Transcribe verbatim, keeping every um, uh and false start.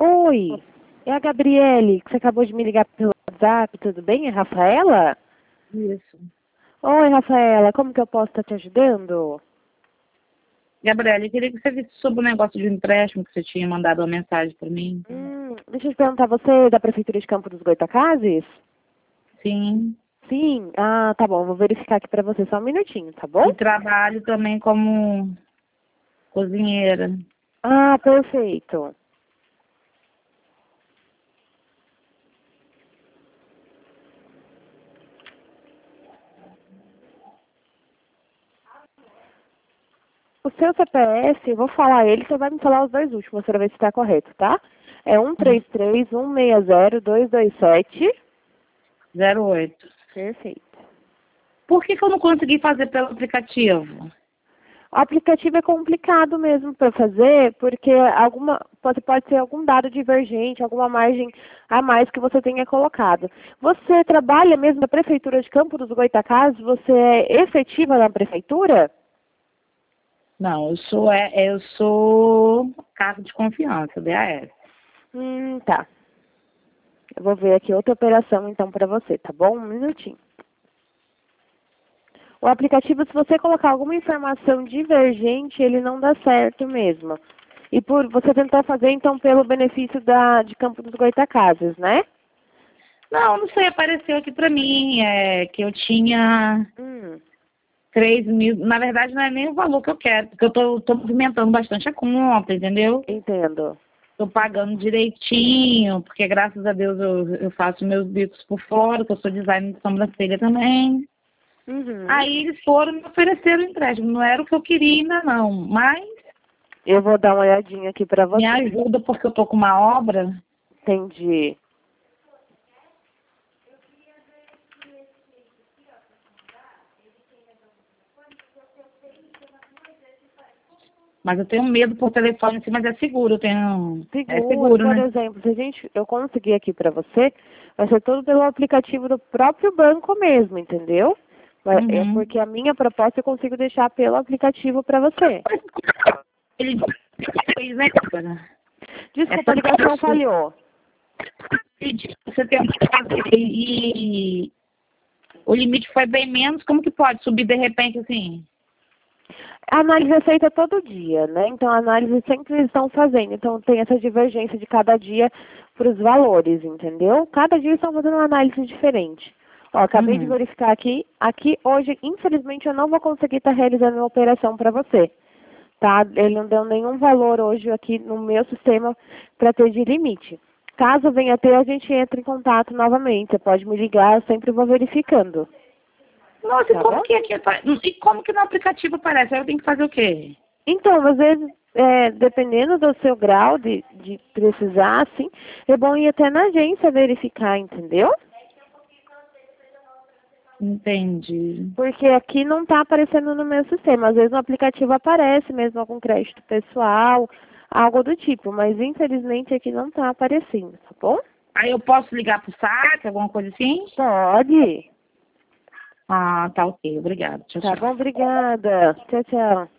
Oi, é a Gabriele, que você acabou de me ligar pelo WhatsApp, tudo bem? É Rafaela? Isso. Oi, Rafaela, como que eu posso estar te ajudando? Gabriela, eu queria que você visse sobre o negócio de um empréstimo que você tinha mandado uma mensagem para mim. Hum, deixa eu te perguntar, você é da Prefeitura de Campo dos Goytacazes? Sim. Sim? Ah, tá bom, vou verificar aqui pra você só um minutinho, tá bom? E trabalho também como cozinheira. Ah, perfeito. O seu C P F, eu vou falar ele, você vai me falar os dois últimos, para ver se está correto, tá? É um três três um seis zero dois dois sete. zero oito. Perfeito. Por que, que eu não consegui fazer pelo aplicativo? O aplicativo é complicado mesmo para fazer, porque alguma, pode, pode ser algum dado divergente, alguma margem a mais que você tenha colocado. Você trabalha mesmo na Prefeitura de Campo dos Goytacazes? Você é efetiva na Prefeitura? Não, eu sou, é, eu sou cargo de confiança, D A S. Hum, tá. Eu vou ver aqui outra operação então para você, tá bom? Um minutinho. O aplicativo, se você colocar alguma informação divergente, ele não dá certo mesmo. E por você tentar fazer, então, pelo benefício da, de Campo dos Goytacazes, né? Não, não sei, apareceu aqui para mim é, que eu tinha Hum, três mil. Na verdade, não é nem o valor que eu quero, porque eu tô, tô movimentando bastante a conta, entendeu? entendo. Tô pagando direitinho, porque graças a Deus eu, eu faço meus bicos por fora, que eu sou designer de sobrancelha também. Uhum. Aí eles foram me oferecer o empréstimo. Não era o que eu queria ainda não, mas Eu vou dar uma olhadinha aqui para me você. ajuda porque eu tô com uma obra. Entendi. Mas eu tenho medo por telefone, assim, mas é seguro, eu tenho. É Seguro, seguro, por né? exemplo, se a gente, eu conseguir aqui para você, vai ser tudo pelo aplicativo do próprio banco mesmo, entendeu? Vai- É Uhum. porque a minha proposta eu consigo deixar pelo aplicativo para você. Ele fez, né, cara? É Desculpa, a tanto ligação que falhou. você tem que fazer e o limite foi bem menos, como que pode subir de repente assim? A análise é feita todo dia, né? Então a análise sempre estão fazendo. Então tem essa divergência de cada dia para os valores, entendeu? Cada dia estão fazendo uma análise diferente. Ó, acabei de Uhum. verificar aqui. Aqui hoje, infelizmente, eu não vou conseguir estar realizando a operação para você. Tá? Ele não deu nenhum valor hoje aqui no meu sistema para ter de limite. Caso venha a ter, a gente entra em contato novamente. Você pode me ligar, eu sempre vou verificando. Nossa, e Tá como bom? que aqui apa- e como que no aplicativo aparece? Aí eu tenho que fazer o quê? Então, às vezes, é, dependendo do seu grau de, de precisar, assim, é bom ir até na agência verificar, entendeu? Entendi. Porque aqui não está aparecendo no meu sistema. Às vezes no aplicativo aparece mesmo algum crédito pessoal, algo do tipo, mas infelizmente aqui não está aparecendo, tá bom? Aí eu posso ligar pro saque, alguma coisa assim? Pode. Ah, tá ok. Obrigada. Tchau, Tá tchau. bom, obrigada. Tchau, tchau.